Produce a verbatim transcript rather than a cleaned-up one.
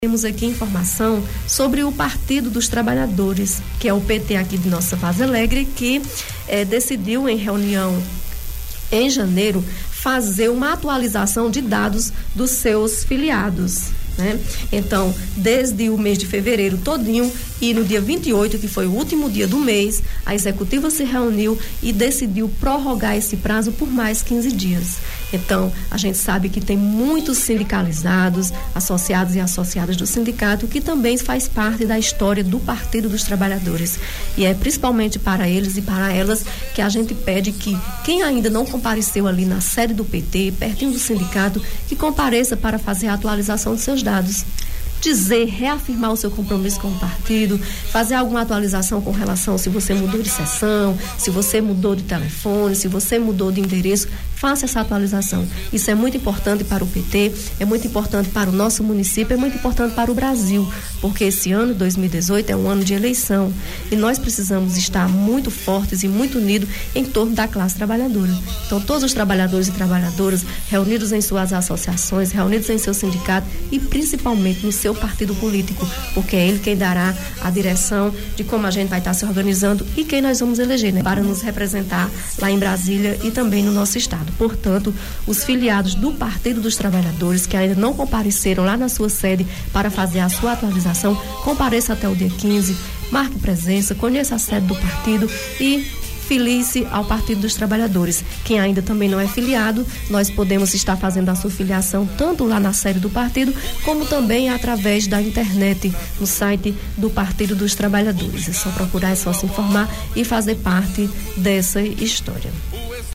Temos aqui informação sobre o Partido dos Trabalhadores, que é o P T aqui de Nossa Vaz Alegre, que eh, decidiu em reunião em janeiro fazer uma atualização de dados dos seus filiados, né? Então, desde o mês de fevereiro todinho e no dia vinte e oito, que foi o último dia do mês, a executiva se reuniu e decidiu prorrogar esse prazo por mais quinze dias. Então, a gente sabe que tem muitos sindicalizados, associados e associadas do sindicato, que também faz parte da história do Partido dos Trabalhadores. E é principalmente para eles e para elas que a gente pede que quem ainda não compareceu ali na sede do P T, pertinho do sindicato, que compareça para fazer a atualização dos seus dados. Dizer, reafirmar o seu compromisso com o partido, fazer alguma atualização com relação se você mudou de seção, se você mudou de telefone, se você mudou de endereço, faça essa atualização. Isso é muito importante para o P T, é muito importante para o nosso município, é muito importante para o Brasil, porque esse ano, dois mil e dezoito, é um ano de eleição e nós precisamos estar muito fortes e muito unidos em torno da classe trabalhadora. Então, todos os trabalhadores e trabalhadoras reunidos em suas associações, reunidos em seu sindicato e principalmente no seu partido político, porque é ele quem dará a direção de como a gente vai estar se organizando e quem nós vamos eleger, né, para nos representar lá em Brasília e também no nosso estado. Portanto, os filiados do Partido dos Trabalhadores que ainda não compareceram lá na sua sede para fazer a sua atualização, compareça até o dia quinze, marque presença, conheça a sede do partido e filie-se ao Partido dos Trabalhadores. Quem ainda também não é filiado, nós podemos estar fazendo a sua filiação tanto lá na sede do partido, como também através da internet, no site do Partido dos Trabalhadores. É só procurar, é só se informar e fazer parte dessa história.